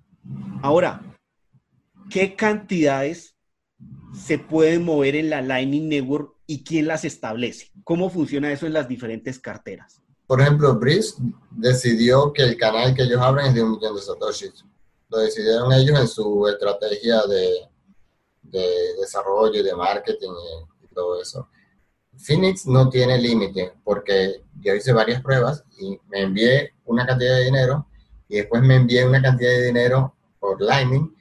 Ahora, ¿qué cantidades se pueden mover en la Lightning Network y quién las establece? ¿Cómo funciona eso en las diferentes carteras? Por ejemplo, Breeze decidió que el canal que ellos abren es de un millón de satoshis. Lo decidieron ellos en su estrategia de, de desarrollo y de marketing y, y todo eso. Phoenix no tiene límite porque yo hice varias pruebas y me envié una cantidad de dinero y después me envié una cantidad de dinero por Lightning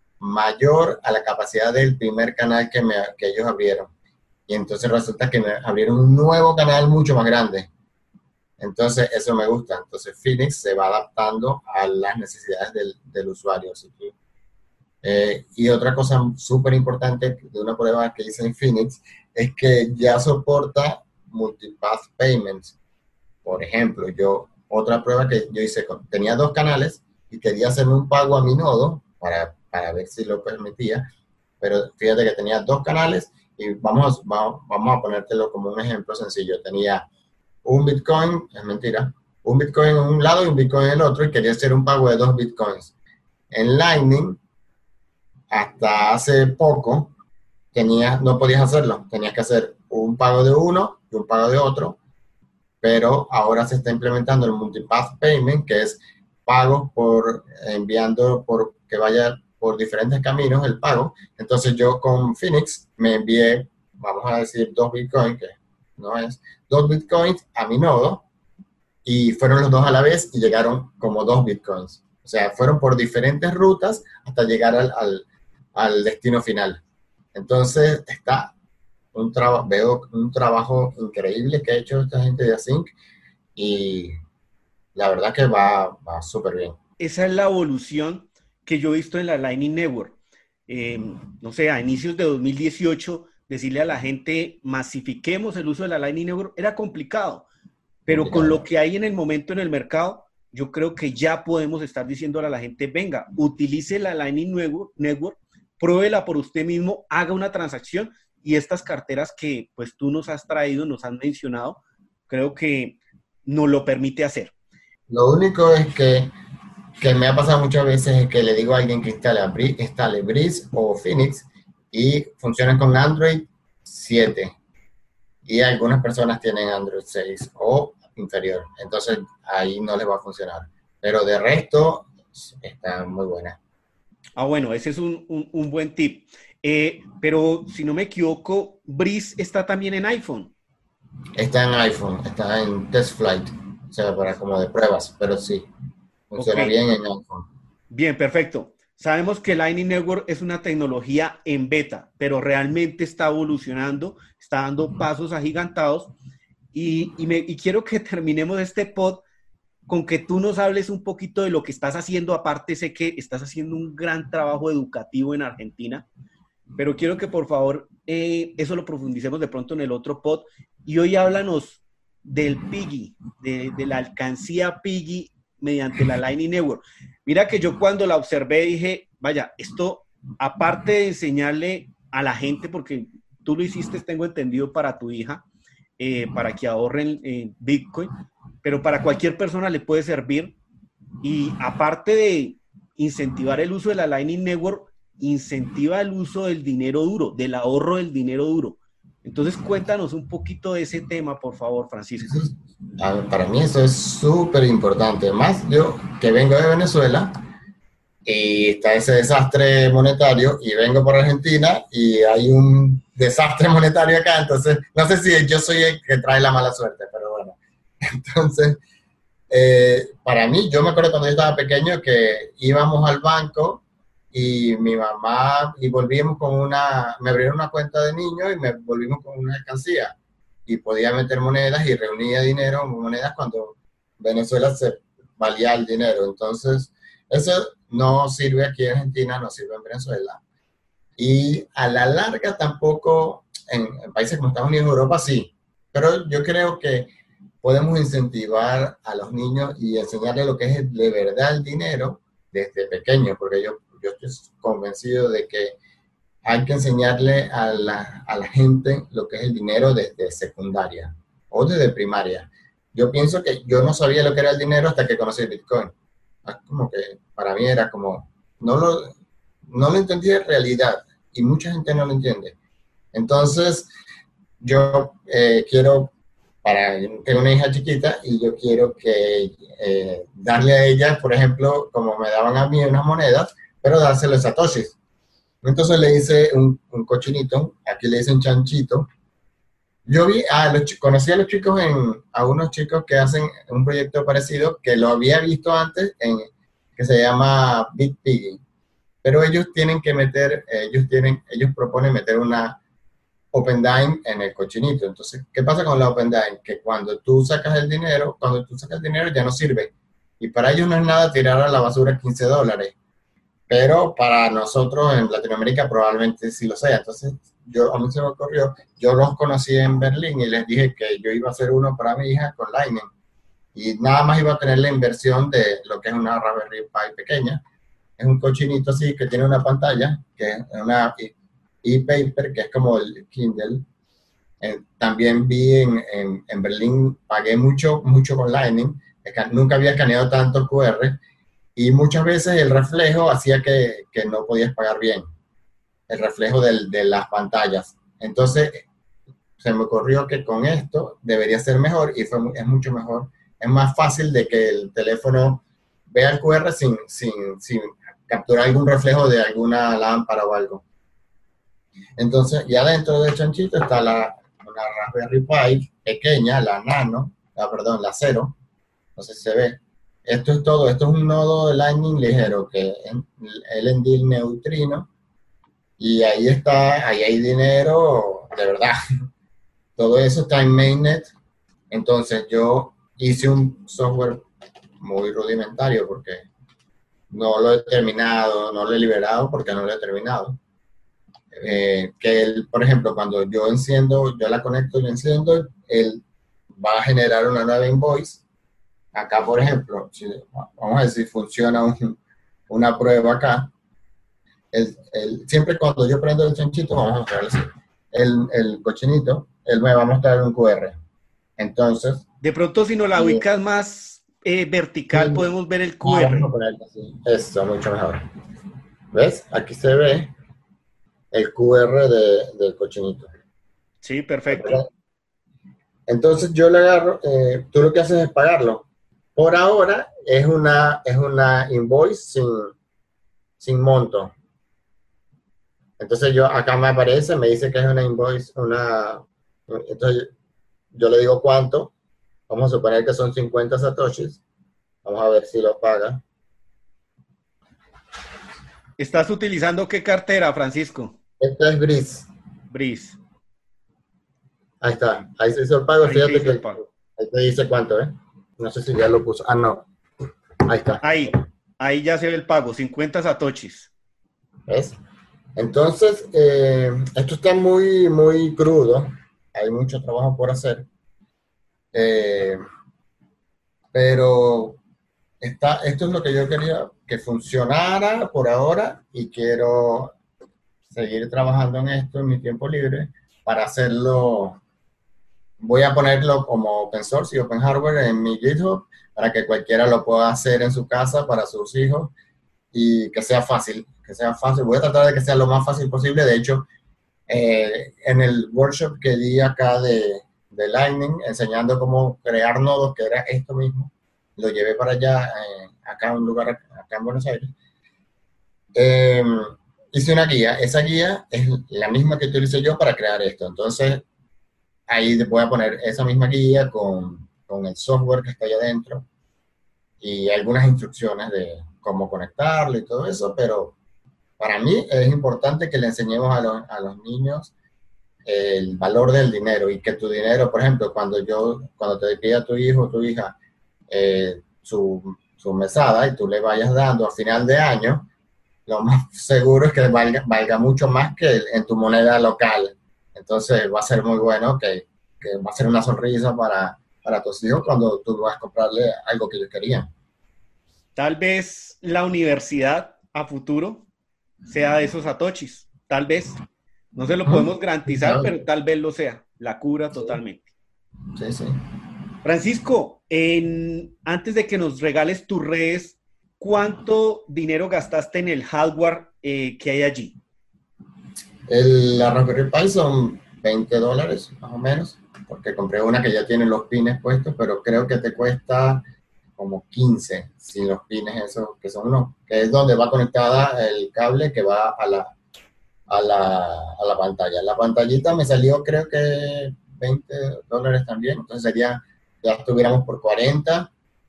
mayor a la capacidad del primer canal que, me, que ellos abrieron. Y entonces resulta que me abrieron un nuevo canal mucho más grande. Entonces, eso me gusta. Entonces, Phoenix se va adaptando a las necesidades del, del usuario. Así que, eh, y otra cosa súper importante de una prueba que hice en Phoenix es que ya soporta multipath payments. Por ejemplo, yo, otra prueba que yo hice, tenía dos canales y quería hacerme un pago a mi nodo para, para ver si lo permitía, pero fíjate que tenía dos canales y vamos, vamos, vamos a ponértelo como un ejemplo sencillo. Tenía un Bitcoin, es mentira, un Bitcoin en un lado y un Bitcoin en el otro y quería hacer un pago de dos Bitcoins. En Lightning, hasta hace poco, tenías, no podías hacerlo. Tenías que hacer un pago de uno y un pago de otro, pero ahora se está implementando el multipath payment, que es pagos por enviando, por que vaya por diferentes caminos el pago. Entonces yo con Phoenix me envié, vamos a decir, dos Bitcoins, que no es, dos Bitcoins a mi nodo, y fueron los dos a la vez y llegaron como dos Bitcoins. O sea, fueron por diferentes rutas hasta llegar al, al, al destino final. Entonces, está un trabajo, veo un trabajo increíble que ha hecho esta gente de Async y la verdad que va, va súper bien. Esa es la evolución que yo he visto en la Lightning Network. Eh, no sé, a inicios de dos mil dieciocho, decirle a la gente, masifiquemos el uso de la Lightning Network, era complicado. Pero con lo que hay en el momento en el mercado, yo creo que ya podemos estar diciéndole a la gente, venga, utilice la Lightning Network, pruébela por usted mismo, haga una transacción y estas carteras que pues tú nos has traído, nos has mencionado, creo que nos lo permite hacer. Lo único es que, que me ha pasado muchas veces es que le digo a alguien que instale, instale Breeze o Phoenix y funcionan con Android siete. Y algunas personas tienen Android seis o inferior, entonces ahí no les va a funcionar, pero de resto está muy buena. Ah, bueno, ese es un, un, un buen tip, eh, pero si no me equivoco, Breeze está también en iPhone. Está en iPhone, está en Test Flight, o sea, para como de pruebas, pero sí, funciona okay. Bien en iPhone. Bien, perfecto. Sabemos que Lightning Network es una tecnología en beta, pero realmente está evolucionando, está dando pasos agigantados y, y, me, y quiero que terminemos este pod con que tú nos hables un poquito de lo que estás haciendo. Aparte, sé que estás haciendo un gran trabajo educativo en Argentina, pero quiero que por favor eh, eso lo profundicemos de pronto en el otro pod. Y hoy háblanos del Piggy, de, de la alcancía Piggy mediante la Lightning Network. Mira que yo cuando la observé dije, vaya, esto aparte de enseñarle a la gente, porque tú lo hiciste, tengo entendido, para tu hija, eh, para que ahorren eh, Bitcoin, pero para cualquier persona le puede servir. Y aparte de incentivar el uso de la Lightning Network, incentiva el uso del dinero duro, del ahorro del dinero duro. Entonces, cuéntanos un poquito de ese tema, por favor, Francisco. Para mí eso es súper importante. Más yo que vengo de Venezuela y está ese desastre monetario y vengo por Argentina y hay un desastre monetario acá. Entonces, no sé si yo soy el que trae la mala suerte, pero bueno. Entonces, eh, para mí, yo me acuerdo cuando yo estaba pequeño que íbamos al banco y mi mamá, y volvíamos con una, me abrieron una cuenta de niño y me volvimos con una alcancía y podía meter monedas y reunía dinero, monedas cuando Venezuela se valía el dinero. Entonces, eso no sirve aquí en Argentina, no sirve en Venezuela. Y a la larga tampoco, en, en países como Estados Unidos y Europa sí, pero yo creo que podemos incentivar a los niños y enseñarles lo que es de verdad el dinero desde pequeño, porque yo Yo estoy convencido de que hay que enseñarle a la, a la gente lo que es el dinero desde secundaria o desde primaria. Yo pienso que yo no sabía lo que era el dinero hasta que conocí el Bitcoin. Como que para mí era como, no lo, no lo entendía en realidad y mucha gente no lo entiende. Entonces, yo eh, quiero, para, tengo una hija chiquita y yo quiero que eh, darle a ella, por ejemplo, como me daban a mí unas monedas, pero dárselo a satoshis. Entonces le hice un, un cochinito, aquí le dicen chanchito. Yo vi, ah, los, conocí a los chicos, en, a unos chicos que hacen un proyecto parecido, que lo había visto antes, en, que se llama Big Piggy. Pero ellos tienen que meter, ellos tienen, ellos proponen meter una Open Dime en el cochinito. Entonces, ¿qué pasa con la Open Dime? Que cuando tú sacas el dinero, cuando tú sacas el dinero ya no sirve. Y para ellos no es nada tirar a la basura quince dólares. Pero para nosotros en Latinoamérica probablemente sí lo sea. Entonces, yo, a mí se me ocurrió, yo los conocí en Berlín y les dije que yo iba a hacer uno para mi hija con Lightning. Y nada más iba a tener la inversión de lo que es una Raspberry Pi pequeña. Es un cochinito así que tiene una pantalla, que es una e-paper, que es como el Kindle. Eh, también vi en, en, en Berlín, pagué mucho, mucho con Lightning. Nunca había escaneado tanto Q R. Y muchas veces el reflejo hacía que, que no podías pagar bien, el reflejo del, de las pantallas. Entonces, se me ocurrió que con esto debería ser mejor y fue, es mucho mejor. Es más fácil de que el teléfono vea el Q R sin, sin, sin capturar algún reflejo de alguna lámpara o algo. Entonces, ya dentro del chanchito está la, una Raspberry Pi pequeña, la Nano, la, perdón, la Zero, no sé si se ve. Esto es todo, esto es un nodo de Lightning ligero, que es el Endil neutrino, y ahí está, ahí hay dinero, de verdad. Todo eso está en Mainnet. Entonces yo hice un software muy rudimentario porque no lo he terminado, no lo he liberado porque no lo he terminado. Eh, que él, por ejemplo, cuando yo enciendo, yo la conecto y la enciendo, él va a generar una nueva invoice. Acá, por ejemplo, si, vamos a ver si funciona un, una prueba acá. El, el, siempre cuando yo prendo el chanchito, vamos a mostrarle así, el, el cochinito, él me va a mostrar un Q R. Entonces... De pronto, si nos la ubicas eh, más eh, vertical, sí, podemos ver el Q R. Vamos a ponerlo así. Eso, mucho mejor. ¿Ves? Aquí se ve el Q R de, del cochinito. Sí, perfecto. Entonces yo le agarro, eh, tú lo que haces es pagarlo. Por ahora es una, es una invoice sin, sin monto. Entonces yo, acá me aparece, me dice que es una invoice, una, entonces yo le digo cuánto, vamos a suponer que son cincuenta satoshis, vamos a ver si lo paga. ¿Estás utilizando qué cartera, Francisco? Esta es Breeze. Breeze. Ahí está, ahí se hizo el pago, Ahí fíjate que el pago. Ahí te dice cuánto, ¿eh? No sé si ya lo puso, ah, no, ahí está. Ahí, ahí ya se ve el pago, cincuenta satoshis. ¿Ves? Entonces, eh, esto está muy, muy crudo, hay mucho trabajo por hacer, eh, pero está, esto es lo que yo quería que funcionara por ahora y quiero seguir trabajando en esto en mi tiempo libre para hacerlo. Voy a ponerlo como open source y open hardware en mi GitHub para que cualquiera lo pueda hacer en su casa para sus hijos y que sea fácil, que sea fácil. Voy a tratar de que sea lo más fácil posible. De hecho, eh, en el workshop que di acá de, de Lightning, enseñando cómo crear nodos, que era esto mismo, lo llevé para allá, eh, acá en un lugar, acá en Buenos Aires. Eh, hice una guía. Esa guía es la misma que utilicé yo para crear esto. Entonces, ahí te voy a poner esa misma guía con, con el software que está ahí adentro y algunas instrucciones de cómo conectarlo y todo eso, pero para mí es importante que le enseñemos a los, a los niños el valor del dinero y que tu dinero, por ejemplo, cuando yo, cuando te pida a tu hijo o tu hija eh, su, su mesada y tú le vayas dando a final de año, lo más seguro es que valga, valga mucho más que en tu moneda local. Entonces va a ser muy bueno que, que va a ser una sonrisa para, para tus hijos cuando tú vas a comprarle algo que ellos querían. Tal vez la universidad a futuro sea de esos satoshis. Tal vez. No se lo podemos garantizar, pero tal vez lo sea. La cura totalmente. Sí, sí. Francisco, en, antes de que nos regales tus redes, ¿cuánto dinero gastaste en el hardware eh, que hay allí? El, la Raspberry Pi son veinte dólares, más o menos, porque compré una que ya tiene los pines puestos, pero creo que te cuesta como quince sin los pines esos, que son unos, que es donde va conectada el cable que va a la, a la, a la pantalla. La pantallita me salió creo que veinte dólares también, entonces sería, ya estuviéramos por cuarenta.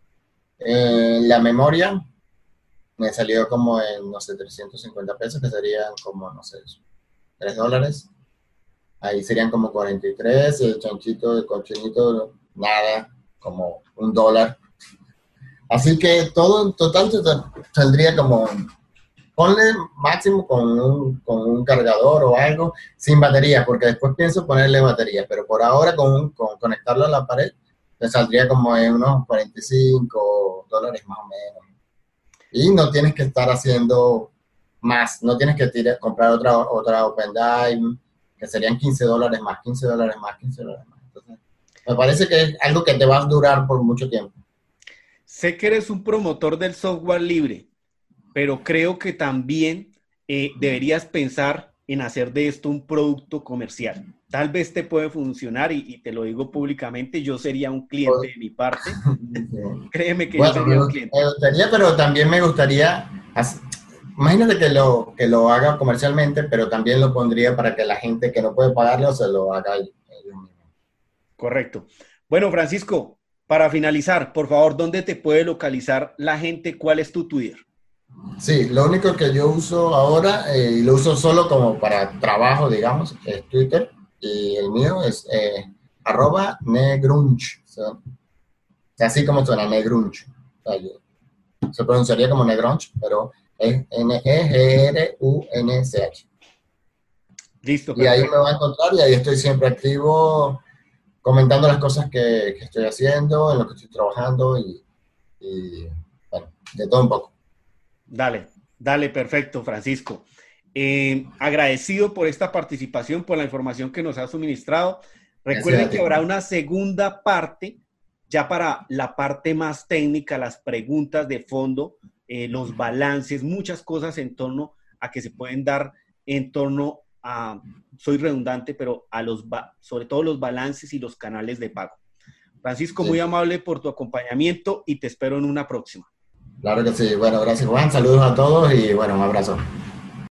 Eh, la memoria me salió como en, no sé, trescientos cincuenta pesos, que serían como, no sé, tres dólares. Ahí serían como cuarenta y tres, el chanchito, el cochinito, nada, como un dólar. Así que todo en total saldría como, ponle máximo con un, con un cargador o algo, sin batería, porque después pienso ponerle batería, pero por ahora con, con conectarlo a la pared, me saldría como en unos cuarenta y cinco dólares más o menos. Y no tienes que estar haciendo más, no tienes que tirar, comprar otra, otra OpenDime, que serían quince dólares más, quince dólares más, quince dólares más. Entonces, me parece que es algo que te va a durar por mucho tiempo. Sé que eres un promotor del software libre, pero creo que también eh, deberías pensar en hacer de esto un producto comercial. Tal vez te puede funcionar y, y te lo digo públicamente, yo sería un cliente de mi parte. Sí. Créeme que bueno, yo sería un cliente. Me gustaría, pero también me gustaría, imagínate que lo, que lo haga comercialmente, pero también lo pondría para que la gente que no puede pagarlo se lo haga ellos mismos. Correcto. Bueno, Francisco, para finalizar, por favor, ¿dónde te puede localizar la gente? ¿Cuál es tu Twitter? Sí, lo único que yo uso ahora, eh, y lo uso solo como para trabajo, digamos, es Twitter, y el mío es eh, arroba negrunch, o sea, así como suena, negrunch. O sea, yo, se pronunciaría como negrunch, pero es N E G R U N C H. Listo, Y ahí me perfecto. va a encontrar y ahí estoy siempre activo comentando las cosas que, que estoy haciendo, en lo que estoy trabajando y, y, bueno, de todo un poco. Dale, dale, perfecto, Francisco. Eh, agradecido por esta participación, por la información que nos ha suministrado. Gracias Recuerden a ti. que habrá una segunda parte, ya para la parte más técnica, las preguntas de fondo, eh, los balances, muchas cosas en torno a que se pueden dar en torno a, soy redundante, pero a los, sobre todo los balances y los canales de pago. Francisco, Sí. muy amable por tu acompañamiento y te espero en una próxima. Claro que sí. Bueno, gracias Juan, saludos a todos y bueno, un abrazo.